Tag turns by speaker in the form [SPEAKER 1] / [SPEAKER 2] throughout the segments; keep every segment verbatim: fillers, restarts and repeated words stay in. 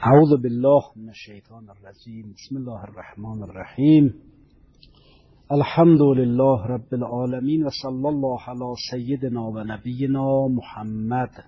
[SPEAKER 1] اعوذ بالله من الشیطان الرجیم. بسم الله الرحمن الرحیم. الحمد لله رب العالمین و صلی الله علی سیدنا و نبینا محمد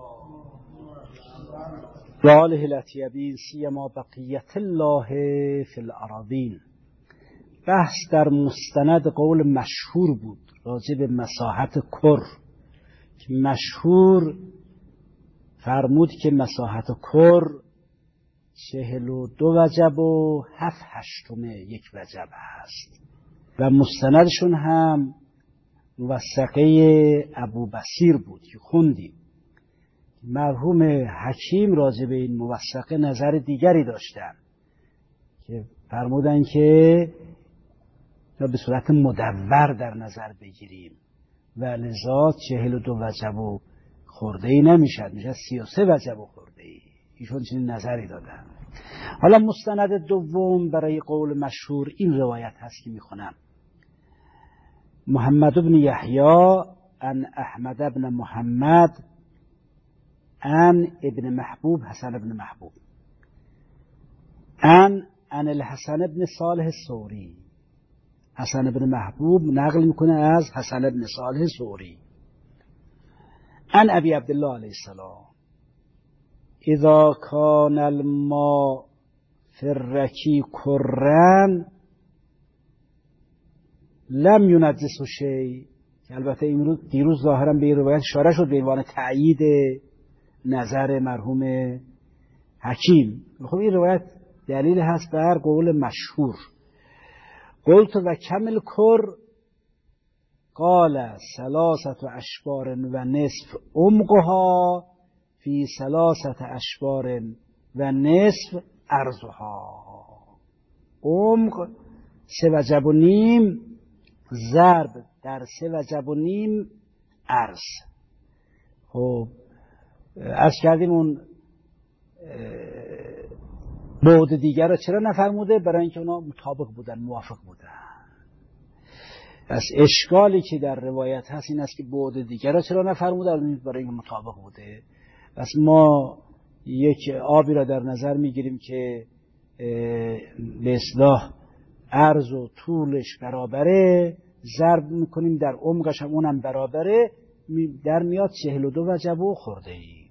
[SPEAKER 1] و آله الاطیبین سیما بقیت الله فی الارضین. بحث در مستند قول مشهور بود راجع به مساحت کر که مشهور فرمود که مساحت کر چهل و دو وجب و هفت هشتم یک وجب هست و مستندشون هم موثقه ابو بصیر بود که خوندیم. مرحوم حکیم راجع به این موثقه نظر دیگری داشتن که فرمودن که به صورت مدور در نظر بگیریم و لذا چهل و دو وجب و خورده ای نمیشد، میشه سی و سه وجب و خورده ای. ایشون چنین نظری دادن. حالا مستند دوم برای قول مشهور این روایت هست که میخونم: محمد بن یحیی ان احمد بن محمد ان ابن محبوب حسن بن محبوب ان ان الحسن بن صالح الثوری. حسن بن محبوب نقل میکنه از حسن بن صالح الثوری ان ابی عبدالله علیه السلام اذا کان الماء فی الرکی کرن لم ینجسه شیء. که البته این دیروز ظاهرا به این روایت اشاره شد به عنوان تأیید نظر مرحوم حکیم. خب این روایت دلیل هست بر قول مشهور. قلت و کمل کر قال ثلاثه اشبار و نصف عمقها فی ثلاثه اشبار و نصف عرضها. عمق سه وجب و نیم ضرب در سه وجب و نیم عرض. خب عرض کردیم اون بعد دیگر رو چرا نفرموده؟ برای اینکه اونا مطابق بودن، موافق بودن. پس اشکالی که در روایت هست این است که بعد دیگر رو چرا نفرموده؟ برای اینکه مطابق بوده. پس ما یک آبی را در نظر میگیریم که به اصطلاح عرض و طولش برابره، ضرب میکنیم در عمقش هم اونم برابره، در میاد چهل و دو وجب و خورده ای.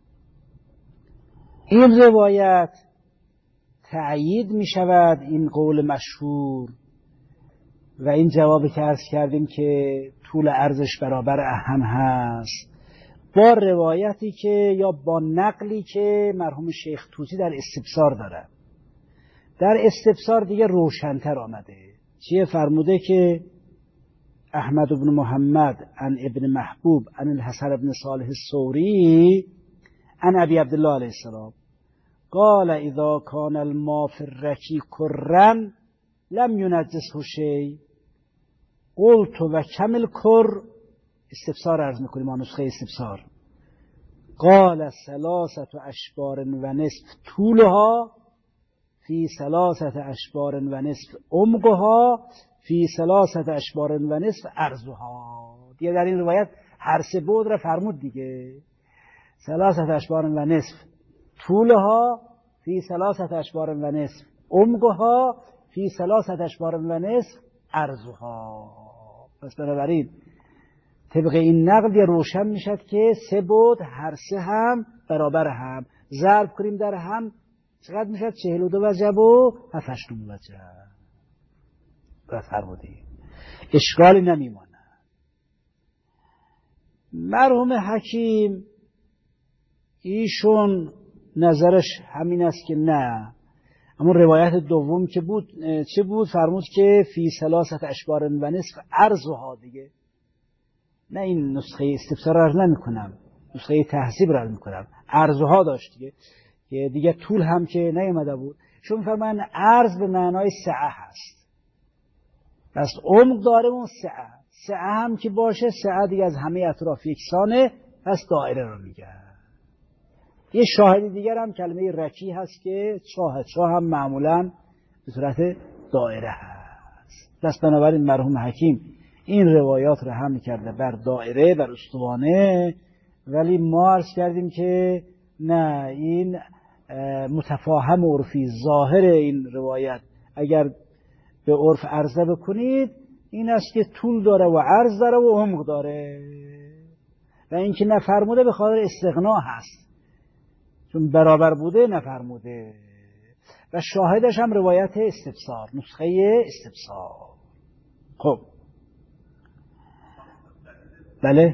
[SPEAKER 1] این روایت تأیید میشود این قول مشهور و این جوابی که عرض کردیم که طول عرضش برابر هم هست با روایتی که یا با نقلی که مرحوم شیخ طوسی در استبصار داره. در استبصار دیگه روشن‌تر آمده. چیه؟ فرموده که احمد بن محمد ان ابن محبوب ان الحسن بن صالح الثوری ان ابی عبدالله علیه السلام قال اذا کان الماء فی الرکی کرن لم ینجسه شیء. قلت و کمل کر، استفسار عرض میکنیم ما نسخه استفسار. قال ثلاثه اشبار و نصف طولها فی ثلاثه اشبار و نصف عمقها فی ثلاثه اشبار و نصف عرضها. دیگه در این روایت هر سه بعد را فرمود دیگه. ثلاثه اشبار و نصف طولها فی ثلاثه اشبار و نصف عمقها فی ثلاثه اشبار و نصف عرضها. پس بنابراین طبق این نقل روشن میشد که سه بعد هر سه هم برابر هم، ضرب کنیم در هم چقدر میشد؟ چهل و دو وجب و هفت هشتم وجب. باید فرمودیم اشکالی نمیماند. مرحوم حکیم ایشون نظرش همین است که نه، اما روایت دوم که بود چه بود؟ فرمود که فی ثلاثه اشبار و نصف عرضها. دیگه نه این نسخه استفسار را عرض نمی کنم، نسخه تحذیب را عرض می کنم. عرضها داشت دیگه که دیگه طول هم که نیامده بود. چون فرمان عرض به معنای سعه هست، پس عمق داره اون سعه. سعه هم که باشه، سعه دیگه از همه اطراف یکسانه، پس دایره رو میگه. یه شاهدی دیگر هم کلمه رکی هست که چاه، چاه هم معمولا به صورت دایره هست. پس بنابراین مرحوم حکیم این روایات رو هم کرده بر دایره، بر استوانه، ولی ما عرض کردیم که نه، این متفاهم عرفی ظاهر این روایت اگر به عرف عرضه بکنید این است که طول داره و عرض داره و عمق داره و اینکه نفرموده به خاطر استغنا هست، چون برابر بوده نفرموده. و شاهدش هم روایت استفسار، نسخه استفسار. خب بله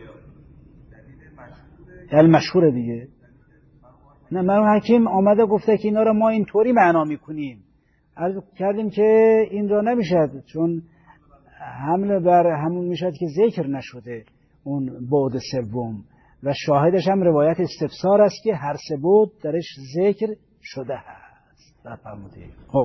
[SPEAKER 1] المشهور دیگه. نه مرحوم حکیم آمده گفته که اینا رو ما اینطوری معنا میکنیم، عرض کردیم که این را نمیشد، چون حمله بر همون میشد که ذکر نشده اون بعد سوم و شاهدش هم روایت استفسار است که هر سه بعد درش ذکر شده هست. بفرمایید. خب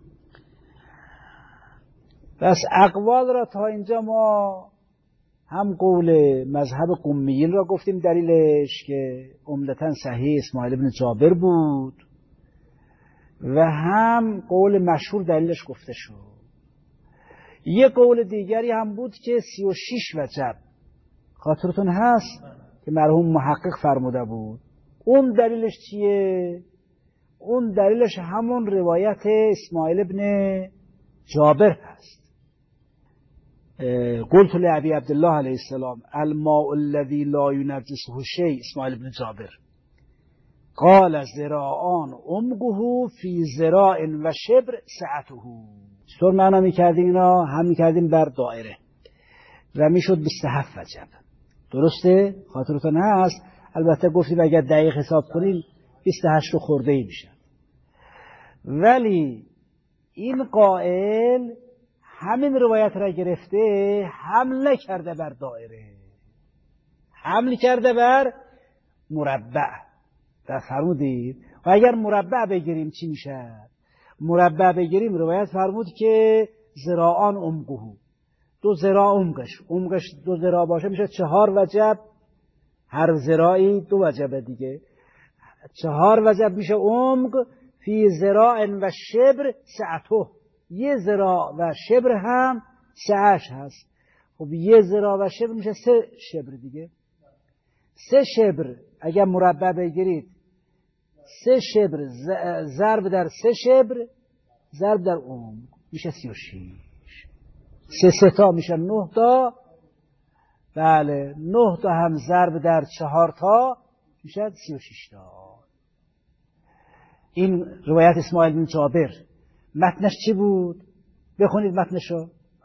[SPEAKER 1] پس اقوال را تا اینجا ما هم قول مذهب قمیین را گفتیم دلیلش که عمدتاً صحیح اسماعیل بن جابر بود و هم قول مشهور دلیلش گفته شد. یه قول دیگری هم بود که سی و شش وجب، خاطرتون هست که مرحوم محقق فرموده بود. اون دلیلش چیه؟ اون دلیلش همون روایت اسماعیل بن جابر هست. قلت لأبي عبدالله علیه السلام الماء الذي لا ينجسه شيء، اسماعیل بن جابر قال ذراعان عمقه في ذراع و شبر سعته. چطور معنا میکردیم اینا؟ هم میکردیم بر دایره و میشد بیست و هفت وجب. درسته؟ خاطرتون هست؟ البته گفتیم اگر دقیق حساب کنیم بیست و هشت خورده ای میشه. ولی این قائل همین روایت را گرفته حمله کرده بر دایره، حمل کرده بر مربع. در فرمودید و اگر مربع بگیریم چی میشه؟ مربع بگیریم روایت فرمود که ذراعان عمقه، دو ذراع عمقش، عمقش دو ذراع باشه میشه چهار وجب، هر ذراعی دو وجبه دیگه، چهار وجب میشه عمق. فی ذراع و شبر سعته، یه ذراع و شبر هم سعش هست. خب یه ذراع و شبر میشه سه شبر دیگه. سه شبر اگر مربع بگیرید، سه شبر ضرب در سه شبر ضرب در عمق میشه سی و شیش. سه سه تا میشه نه تا. بله نه تا هم ضرب در چهار تا میشه سی و شیش تا. این روایت اسماعیل بن جابر. متنش چی بود؟ بخونید متنشو.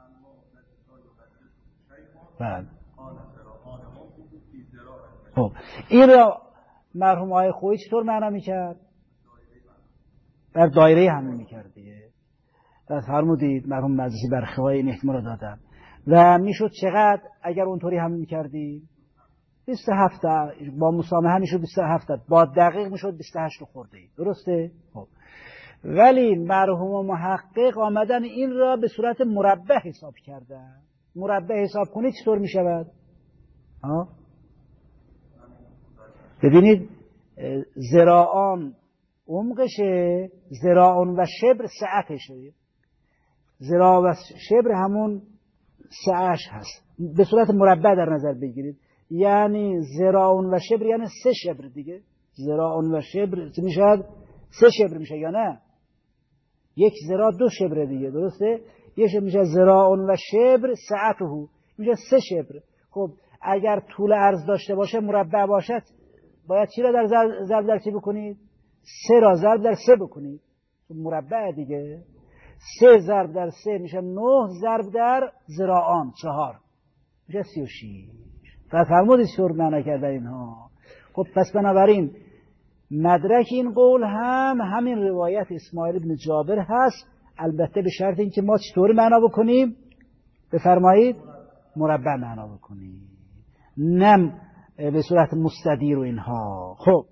[SPEAKER 1] بله. خب این را مرحوم آقای خویی چطور معنا میکرد؟ در دایره همین میکرد دیگه. در فرمودید مرحوم مجلسی برخواه این احتمال رو دادن و میشد چقدر اگر اونطوری همین میکردیم؟ بیست و هفت با مسامحه میشد بیست و هفت، با دقیق میشد بیست و هشت خورده ای. درسته؟ خب ولی مرحوم و محقق آمدن این را به صورت مربع حساب کردن. مربع حساب کنید چطور میشود؟ ها؟ ببینید ذراعان عمقشه، ذراعان و شبر سعتشه. ذراع و شبر همون سعش هست. به صورت مربع در نظر بگیرید، یعنی ذراعان و شبر یعنی سه شبر دیگه. ذراعان و شبر میشه سه شبر میشه یا نه؟ یک ذراع دو شبر دیگه. درسته؟ یک میشه ذراعان و شبر سعته، میشه سه شبر. خب اگر طول عرض داشته باشه مربع باشد باید چی را در ضرب در چی بکنید؟ سه را ضرب در سه بکنید، مربع دیگه. سه ضرب در سه میشه نه، ضرب در ذراعان چهار میشه سی و شیش. فرمودید چطور معنا کرده اینها. خب پس بنابراین مدرک این قول هم همین روایت اسماعیل بن جابر هست، البته به شرط اینکه ما چطور معنا بکنیم؟ بفرمایید مربع معنا بکنیم، نم به صورت مستدیر و اینها. خب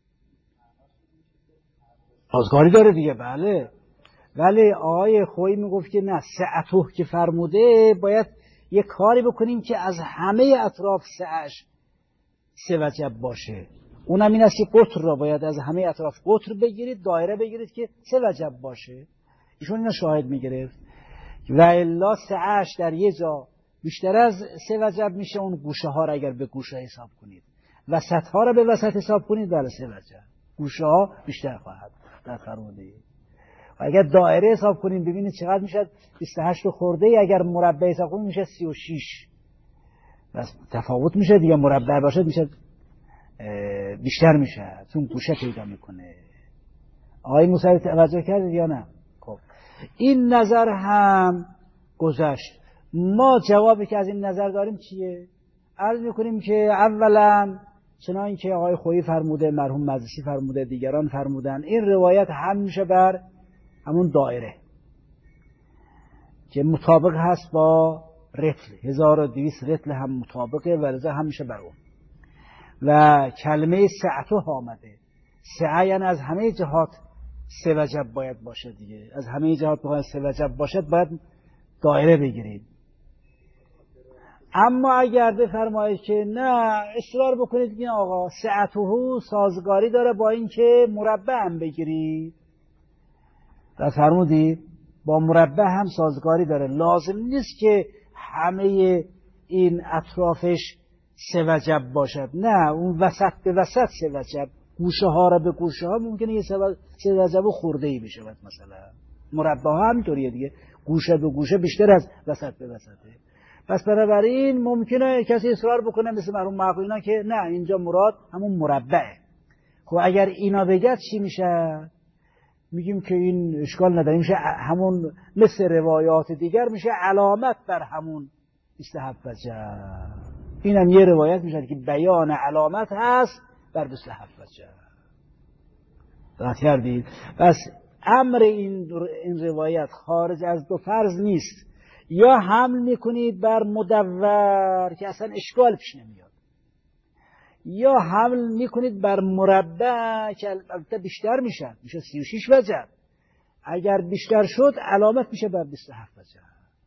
[SPEAKER 1] آزگاری داره دیگه. بله ولی آقای خویی میگفت که نه، سعته که فرموده باید یک کاری بکنیم که از همه اطراف سعش سه وجب باشه. اونم این است که قطر را باید از همه اطراف قطر بگیرید، دایره بگیرید که سه وجب باشه. ایشون اینو شاهد میگرفت و الا سعش در یه جا بیشتر از سه وجب میشه. اون گوشه ها را اگر به گوشه حساب کنید، وسط ها را به وسط حساب کنید، بله سه وجب. گوشه ها بیشتر خواهد در فرموده. و اگر دایره حساب کنیم ببینید چقدر میشه بیست و هشت خورده ای، اگر مربع حساب کنیم میشه سی و شش. بس تفاوت میشه دیگه، مربع باشه میشه بیشتر میشه چون گوشه پیدا میکنه. آقای موسوی توجه کردید یا نه؟ خب این نظر هم گذشت. ما جوابی که از این نظر داریم چیه؟ عرض میکنیم که اولا چنان که آقای خویی فرموده، مرحوم مجلسی فرموده، دیگران فرمودن، این روایت هم میشه بر همون دایره که مطابق هست با رتل، هزار و دویست رتل هم مطابقه و لذا هم میشه بر اون. و کلمه سعته آمده، سعه یعنی از همه جهات سه وجب باید باشه دیگه، از همه جهات باید سه وجب باشد، باید دایره بگیرید. اما اگر بفرمایید که نه، اصرار بکنید که آقا سعته سازگاری داره با این که مربع هم بگیرید، در فرمودید با مربع هم سازگاری داره، لازم نیست که همه این اطرافش سه وجب باشد، نه اون وسط به وسط سه وجب، گوشه ها را به گوشه ها ممکنه یه سه وجب خورده ای بشه. مثلا مربع ها همینطوریه دیگه، گوشه به گوشه بیشتر از وسط به وسطه. پس بنابراین ممکنه کسی اصرار بکنه مثل مرحوم معقولینا که نه اینجا مراد همون مربعه. خب اگر اینا بگد چی میشه؟ میگیم که این اشکال نداره، میشه همون مثل روایات دیگر میشه علامت بر همون بیست و هفت وجه. اینم یه روایت میشه که بیان علامت هست بر بیست و هفت وجه. دقت کردید؟ پس امر این این روایت خارج از دو فرض نیست. یا حمل میکنید بر مدور که اصلا اشکال پیش نمیاد، یا حمل میکنید بر مربع که البته بیشتر میشه، میشه سی و شش وجه. اگر بیشتر شد علامت میشه بر بیست و هفت وجه.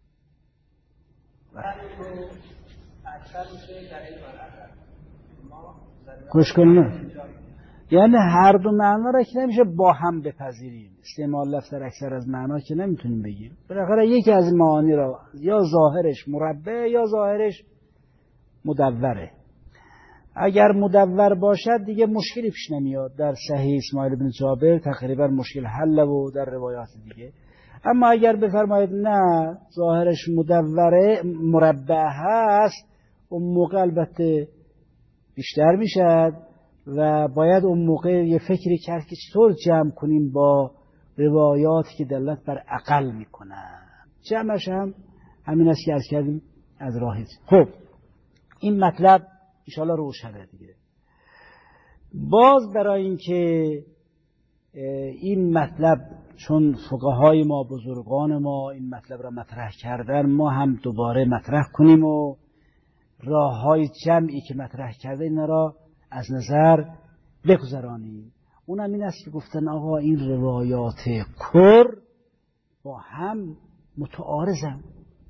[SPEAKER 1] گوش کنید، یعنی هر دو معنا را که نمیشه با هم بپذیریم، استعمال لفظ در اکثر از معنا که نمیتونیم بگیم. بالاخره یکی از معانی را یا ظاهرش مربع یا ظاهرش مدوره. اگر مدور باشد دیگه مشکلی پیش نمیاد، در صحیح اسماعیل بن جابر تقریبا مشکل حل و در روایات دیگه. اما اگر بفرمایید نه ظاهرش مدوره مربع هست، اون موقع البته بیشتر میشد و باید اون موقع یه فکری کرد که چطور جمع کنیم با روایاتی که دلالت بر اقل میکنن. جمعش هم همین است که عرض کردیم از راهی. خب این مطلب انشاءالله روشنه دیگه. باز برای اینکه این مطلب چون فقهای ما بزرگان ما این مطلب را مطرح کردن، ما هم دوباره مطرح کنیم و راه های جمعی که مطرح کرده اینا را از نظر بگذرانیم. اونم این است که گفتن آقا این روایات کر با هم متعارضن.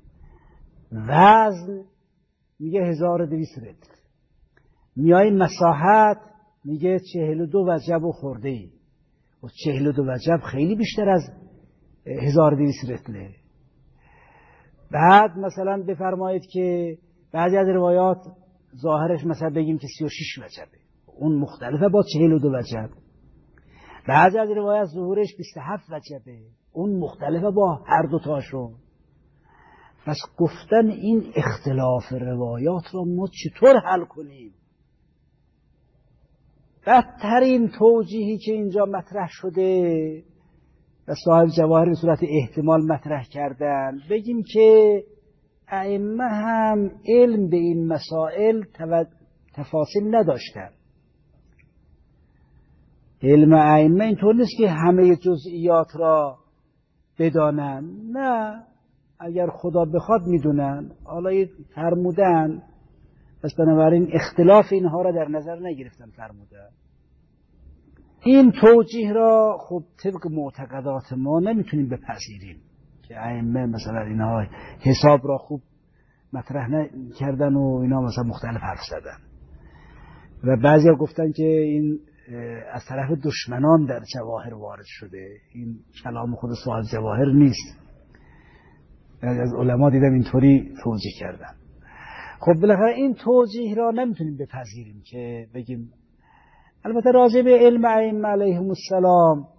[SPEAKER 1] وزن میگه هزار و دویست رتل، میای مساحت میگه چهل و دو وجب و خورده ای، و چهل و دو وجب خیلی بیشتر از هزار و دویست رتله. بعد مثلا بفرمایید که بعضی از روایات ظاهرش مثلا بگیم که سی و شش وجبه، اون مختلفه با چهل و دو وجب. بعضی از روایات ظهورش بیست و هفت وجبه، اون مختلفه با هر دو تاشون. پس گفتن این اختلاف روایات را ما چطور حل کنیم؟ بدترین توجیهی که اینجا مطرح شده و صاحب جواهر به صورت احتمال مطرح کردن، بگیم که ائمه هم علم به این مسائل تفاصیل نداشتن. علم ائمه اینطور نیست که همه جزئیات را بدانن، نه، اگر خدا بخواد میدونن، حالا فرمودن، پس بنابراین اختلاف اینها را در نظر نگرفتن فرمودن. این توجیه را خب طبق معتقدات ما نمیتونیم بپذیریم که ائمه مثلا اینها حساب را خوب مطرح کردن و اینا مثلا مختلف حرف زدن. و بعضی ها گفتن که این از طرف دشمنان در جواهر وارد شده، این کلام خود صاحب جواهر نیست. از علما دیدم اینطوری توجیه کردن. خب بالاخره این توجیه را نمیتونیم بپذیریم که بگیم البته راجع به علم ائمه علیهم السلام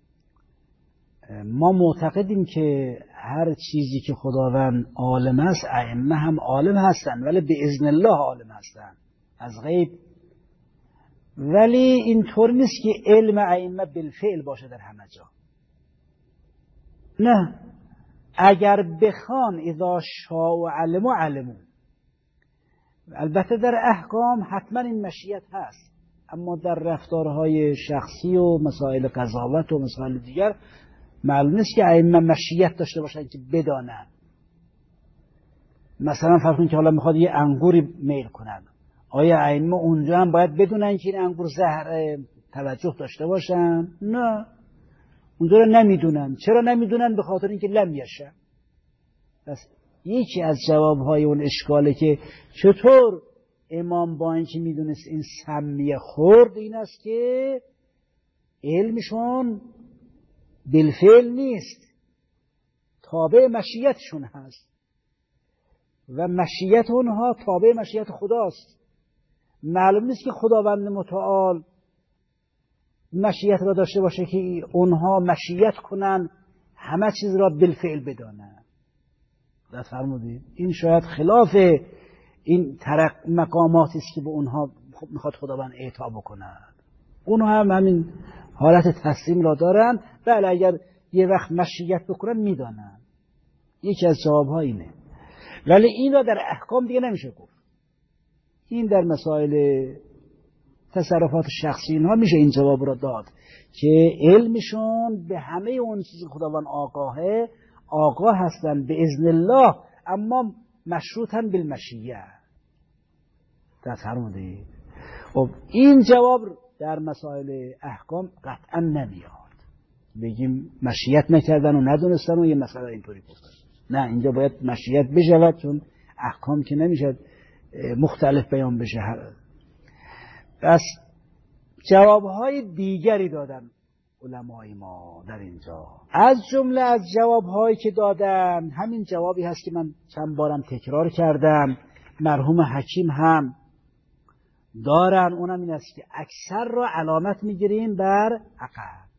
[SPEAKER 1] ما معتقدیم که هر چیزی که خداوند عالم است ائمه هم عالم هستند، ولی به اذن الله عالم هستند از غیب. ولی اینطور نیست که علم ائمه بالفعل باشه در همه جا. نه، اگر بخوان اذا شاء علموا علموا، البته در احکام حتما این مشیت هست، اما در رفتارهای شخصی و مسائل قضاوت و مسائل دیگر معلوم نیست که ائمه مشیت داشته باشن که بدانن. مثلا فرض کنید که حالا میخواد یه انگوری میل کنن، آیا ائمه اونجا هم باید بدونن که این انگور زهره، توجه داشته باشن؟ نه، اونجا رو نمیدونن. چرا نمیدونن؟ به خاطر اینکه لم یشه. پس یکی از جوابهای اون اشکاله که چطور امام با اینکه میدونست این سمیه خورد، این است که علمشون بالفعل نیست، تابع مشیتشون هست و مشیت اونها تابع مشیت خداست. معلوم نیست که خداوند متعال مشیت را داشته باشه که اونها مشیت کنن همه چیز را بالفعل بدانن. دست فرمودید؟ این شاید خلاف این ترق مقاماتی است که به اونها میخواد خداوند اعطا بکنند. اونها هم همین حالت تسلیم را دارن. بله، اگر یه وقت مشیت بکنن میدانن. یکی از جوابها اینه. ولی این را در احکام دیگه نمیشه گفت. این در مسائل تصرفات شخصی اینها میشه این جواب را داد که علمشون به همه اون چیزی که خداوند آگاهه آگاه هستن به اذن الله، اما مشروطن بالمشیه. تفهمونید؟ خب این جواب در مسائل احکام قطعا نمیاد. بگیم مشیت نکردن و ندونستن و یه مسئله اینطوری گفتن. نه، اینجا باید مشیت بشود، چون احکام که نمیشه مختلف بیان بشه. پس جوابهای دیگری دادن علمای ما در اینجا. از جمله از جوابهایی که دادن همین جوابی هست که من چند بارم تکرار کردم، مرحوم حکیم هم دارن. اونم این است که اکثر را علامت میگیریم بر عقل.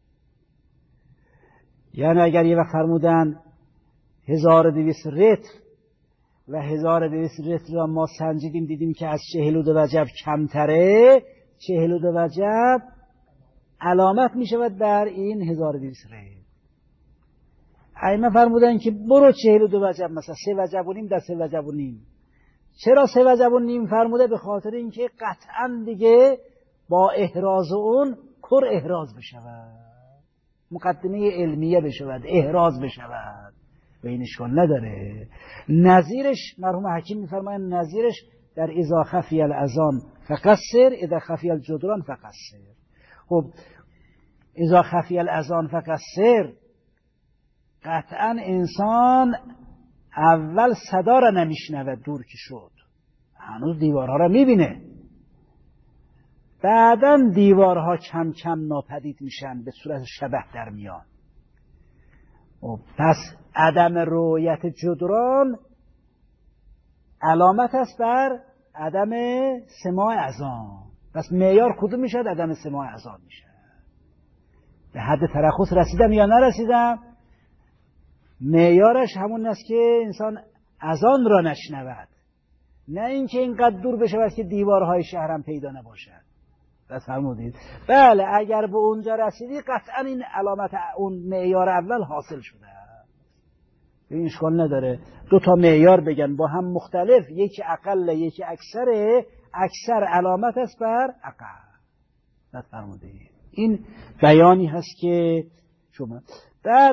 [SPEAKER 1] یعنی اگر یه وقت فرمودن هزار و دویست رتل و هزار و دویست رتل را ما سنجیدیم دیدیم که از چهل و دو وجب کمتره، چهل و دو وجب علامت می شود بر این هزار و دویست رتل. ائمه فرمودن که برو چهل و دو وجب، مثلا سه وجب و نیم در سه وجب و نیم. چرا سه وجب و نیم فرموده؟ به خاطر اینکه قطعا دیگه با احراز اون کر احراز بشود، مقدمه علمیه بشود، احراز بشود و این اشکال نداره. نظیرش مرحوم حکیم میفرمایند نظیرش در اذا خفی الاذان فقصر، اذا خفی الجدران فقصر. خب اذا خفی الاذان فقصر، قطعا انسان اول صدا را نمیشنود، دور که شد هنوز دیوارها را میبینه، بعداً دیوارها کم کم ناپدید میشن، به صورت شبح در میان. پس عدم رؤیت جدران علامت است بر عدم سماع اذان. پس معیار کدوم میشد؟ عدم سماع اذان میشه. به حد ترخص رسیدم یا نرسیدم؟ معیارش همون است که انسان اذان را نشنود، نه اینکه اینقدر دور بشود که دیوارهای شهرم پیدا نباشد. بس فرمودید؟ بله، اگر به اونجا رسیدی قطعا این علامت اون معیار اول حاصل شده. این اشکال نداره دو تا معیار بگن با هم مختلف، یکی اقل یکی اکثره، اکثر علامت است بر اقل. بس فرمودید؟ این بیانی هست که شما بعد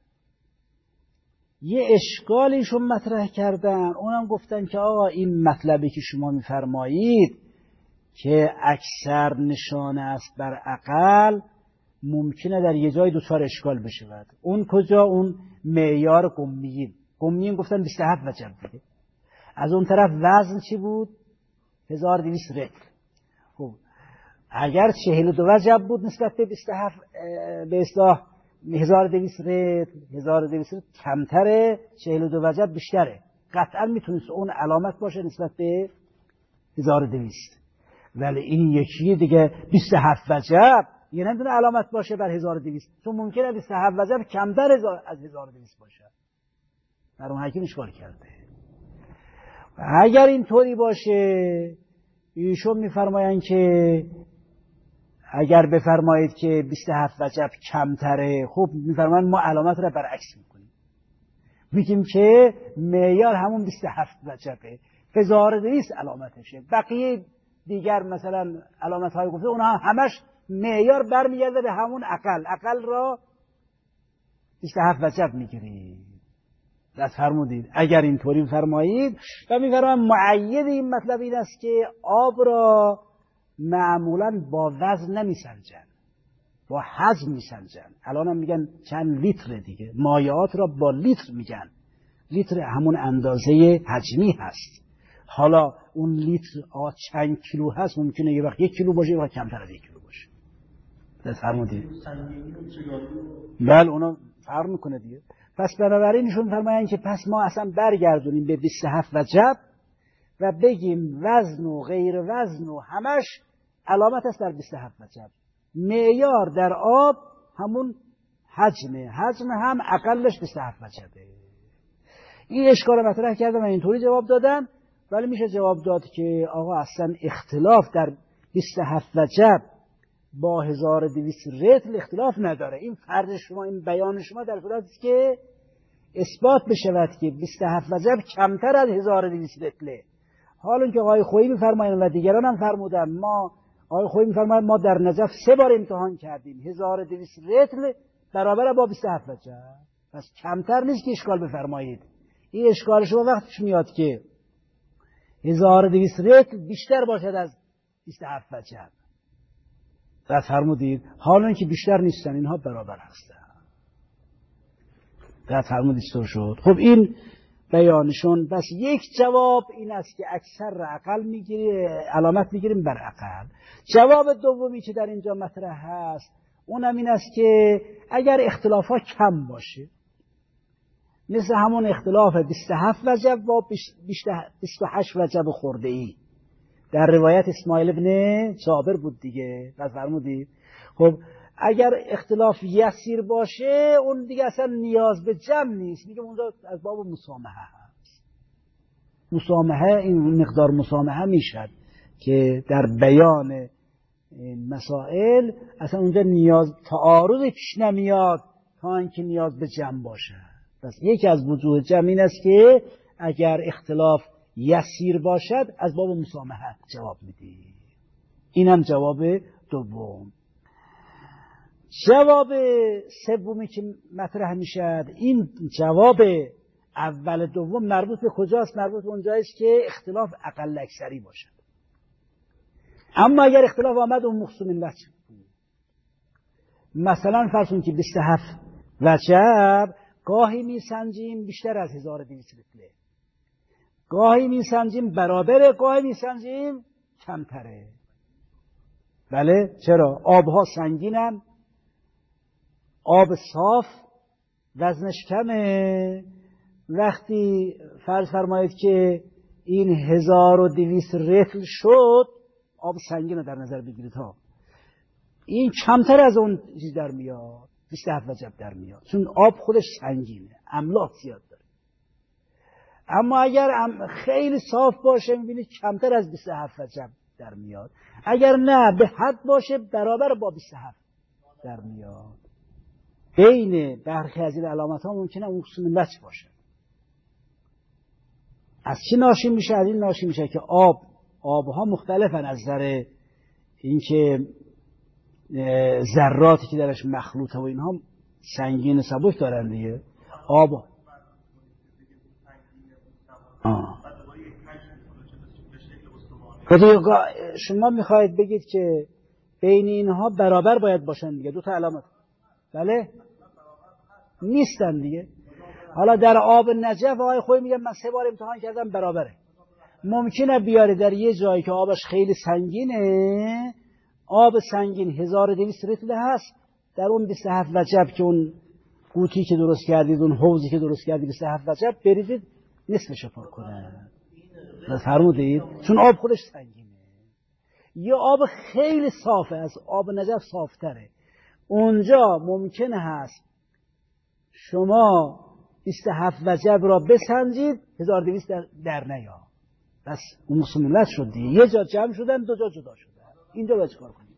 [SPEAKER 1] یه اشکالیشون مطرح کردن. اونم گفتن که آقا این مطلبی که شما میفرمایید که اکثر نشانه است بر عقل، ممکنه در یه جای دوچار اشکال بشود. اون کجا؟ اون معیار قمیین. قمیین گفتن بیست و هفت وجب دیگه. از اون طرف وزن چی بود؟ هزار و دویست رتل. خب اگر چهل و دو وجب بود نسبت به بیست و هفت، به اصطلاح هزار و دویست رتل، هزار و دویست رتل کمتره، چهل و دو وجب بیشتره. قطعا میتونست اون علامت باشه نسبت به هزار و دویست. ولی این یکی دیگه بیست و هفت وجب یه نمیتونه علامت باشه بر هزار و دویست، چون ممکنه بیست و هفت وجب کمتر از هزار و دویست باشه. در اون حکیم اشکال کرده. اگر اینطوری باشه ایشون میفرمایند که اگر بفرمایید که بیست و هفت وجب کمتره، خب میفرمایند ما علامت را برعکس میکنیم، میگیم که معیار همون بیست و هفت وجبه، هزار و دویست علامتشه، بقیه دیگر مثلا علامت های گفته اونها همش معیار برمیگرده به همون اقل، اقل را بیست و هفت وجب میگیریم. دست فرمودید اگر اینطوری فرمایید. و میفرمایند معید این مطلب این است که آب را معمولا با وزن نمیسنجن، با حجم میسنجن. الان هم میگن چند لیتر دیگه، مایعات را با لیتر میگن، لیتر همون اندازه حجمی هست. حالا اون لیتر آ چند کیلو هست، ممکنه یه وقت یک کیلو باشه، یه وقت کمتر از یک کیلو باشه. دست فرمودید بله اونا فرق میکنه دیگه. پس بنابراین ایشون فرمایند که پس ما اصلا برگردونیم به بیست و هفت وجب و بگیم وزن و غیر وزن و همش علامت است در بیست و هفت وجب. معیار در آب همون حجمه، حجم هم اقلش بیست و هفت وجبه. این اشکال مطرح کردم و اینطوری جواب دادم. ولی میشه جواب داد که آقا اصلا اختلاف در بیست و هفت وجب با هزار و دویست رطل اختلاف نداره. این فرض شما، این بیان شما در صورتی است که اثبات بشود که بیست و هفت وجب کمتر از هزار و دویست رطله. حالا که آقای خویی میفرمایند و دیگران هم فرمودن، ما آقای خویی میفرمایند ما در نجف سه بار امتحان کردیم، هزار و دویست رطل برابر با بیست و هفت وجب، پس کمتر نیست که اشکال بفرمایید. این اشکال شما وقتش میاد که هزار و دویست رطل بیشتر باشد از بیست و هفت وجب. بعد فرمودید حالا که بیشتر نیستن اینها برابر هستن. بعد فرمودید طور شد. خب این بیانشون. بس یک جواب این است که اکثر عقل میگیری علامت میگیریم بر عقل. جواب دومی که در اینجا مطرح هست اونم این است که اگر اختلاف ها کم باشه، مثل همون اختلاف بیست و هفت وجب با بیست و هشت وجب خورده ای در روایت اسماعیل ابن جابر بود دیگه، پس فرمودید. خب اگر اختلاف یسیر باشه اون دیگه اصلا نیاز به جمع نیست، میگه اونجا از باب مسامحه هست. مسامحه این مقدار مسامحه میشد که در بیان مسائل اصلا اونجا نیاز تعارض پیش نمیاد تا اینکه نیاز به جمع باشه. پس یکی از وجوه جمع این است که اگر اختلاف یسیر باشد از باب مسامحه جواب میدی. اینم جواب دوم. جواب سومی که مطرح میشد، این جواب اول دوم مربوط به کجاست؟ مربوط به اونجاییست که اختلاف اقل اکثری باشد. اما اگر اختلاف آمد اون مخصوم این وجه بود، مثلا فرض کنید که بیست و هفت وجب گاهی میسنجیم بیشتر از هزار و دویست رطله، گاهی میسنجیم برابره، گاهی میسنجیم کمتره. بله چرا؟ آبها سنگینن، آب صاف وزنش کمه. وقتی فرض فرمایید که این هزار و دویست رطل شد، آب سنگین رو در نظر بگیرید ها، این کمتر از اون چیز در میاد، بیست و هفت وجب در میاد، چون آب خودش سنگینه، املاح زیاد داره. اما اگر خیلی صاف باشه میبینید کمتر از بیست و هفت وجب در میاد، اگر نه به حد باشه برابر با بیست و هفت در میاد. بین برخی از این علامت ها ممکنه مقسوم وجه باشه. از چی ناشی میشه؟ از این ناشی میشه که آب آبها مختلفن از نظر اینکه ذراتی که درش مخلوطه و اینها سنگین و سبک دارن دیگه. آب آه. شما میخواید بگید که بین اینها برابر باید باشن دیگه، دو تا علامت. بله نیستن دیگه. حالا در آب نجف آقای خویی میگن من سه بار امتحان کردم برابره. ممکنه بیاره در یه جایی که آبش خیلی سنگینه، آب سنگین هزار و دویست رطل هست، در اون بیست و هفت وجب که اون قوطی که درست کردید، اون حوضی که درست کردید بیست و هفت وجب، بریزید نصفش پر کنه. فرمودید چون آب خودش سنگینه. یا آب خیلی صافه، از آب نجف صافتره، اونجا ممکنه هست شما بیست و هفت وجب را بسنجید هزار و دویست در, در نیا. بس اون مسلمت شد دیگه، یه جا جمع شدن دو جا جدا شدن. اینجا باید چکار کنید؟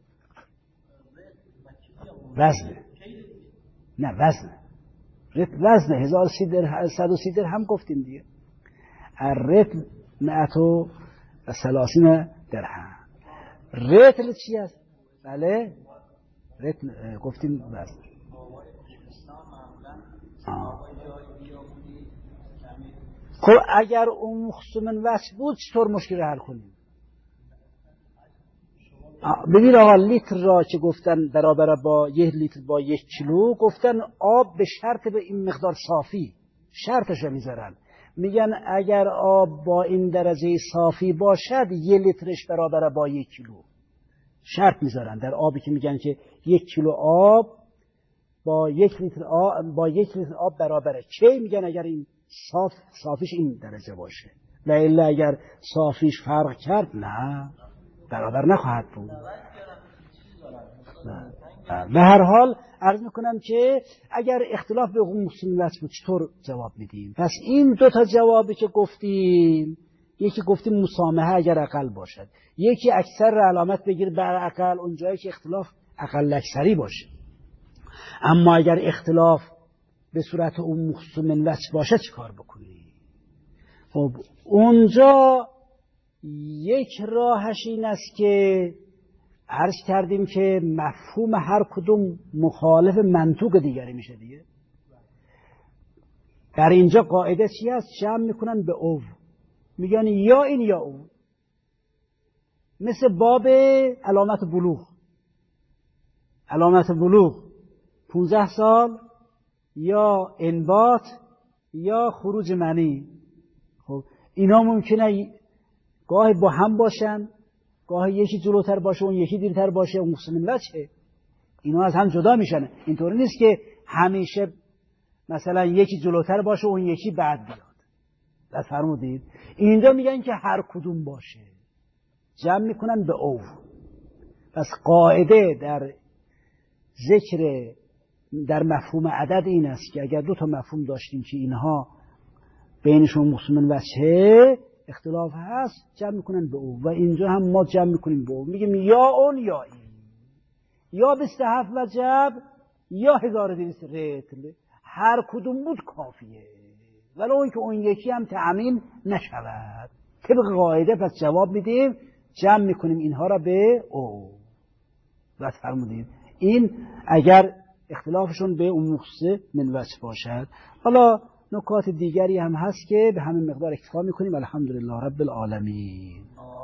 [SPEAKER 1] وزنه، نه وزنه، وزنه هزار صد و سی درهم گفتیم دیگه. الرتل مئت و ثلاثین درهم. رتل چی است؟ بله رتل گفتیم وزن. خب اگر اون مخصومن وجه بود چطور مشکل حل کنیم؟ ببین آقا لیتر را که گفتن برابر با یک لیتر با یک کیلو، گفتن آب به شرط به این مقدار صافی شرطش میذارن، میگن اگر آب با این درجه صافی باشد یک لیترش برابر با یک کیلو، شرط میذارن در آبی که میگن که یک کیلو آب با یک لیتر آب با یک لیتر آب برابره. چه میگن اگر این صاف صافیش این درجه باشه، و الا اگر صافیش فرق کرد نه برابر نخواهد بود. به هر حال عرض میکنم که اگر اختلاف به مسلمت بود چطور جواب میدیم؟ پس این دو تا جوابی که گفتیم، یکی گفتیم مسامحه اگر اقل باشد، یکی اکثر علامت بگیر بر اقل اونجایی که اختلاف اقل اکثری باشه. اما اگر اختلاف به صورت اون مخصوص منوچ باشه چی کار بکنی؟ خب اونجا یک راهش این است که عرض کردیم که مفهوم هر کدوم مخالف منطوق دیگری میشه دیگه. در اینجا قاعده چی است؟ جمع میکنن به او، میگن یا این یا اون، مثل باب علامت بلوغ. علامت بلوغ پونزده سال یا انبات یا خروج منی. خب اینا ممکنه گاهی با هم باشن، گاهی یکی جلوتر باشه اون یکی دیرتر باشه، اون مسلم بچه اینا از هم جدا میشن. اینطوری نیست که همیشه مثلا یکی جلوتر باشه اون یکی بعد بیاد. دست فرمودید؟ اینجا میگن که هر کدوم باشه، جمع میکنن به او. پس قاعده در ذکر در مفهوم عدد این است که اگر دو تا مفهوم داشتیم که اینها بینشون مسلمن وجهه اختلاف هست، جمع میکنن به او. و اینجا هم ما جمع میکنیم به او، میگیم یا اون یا این، یا بیست و هفت وجب یا هزار و دویست رتل، هر کدوم بود کافیه، ولو اون که اون یکی هم تعمیم نشود. طبق قاعده پس جواب میدیم، جمع میکنیم اینها را به او. بس فرمودید این اگر اختلافشون به اون مخصوص من وجه باشد. حالا نکات دیگری هم هست که به همین مقدار اکتفا میکنیم. الحمدلله رب العالمین.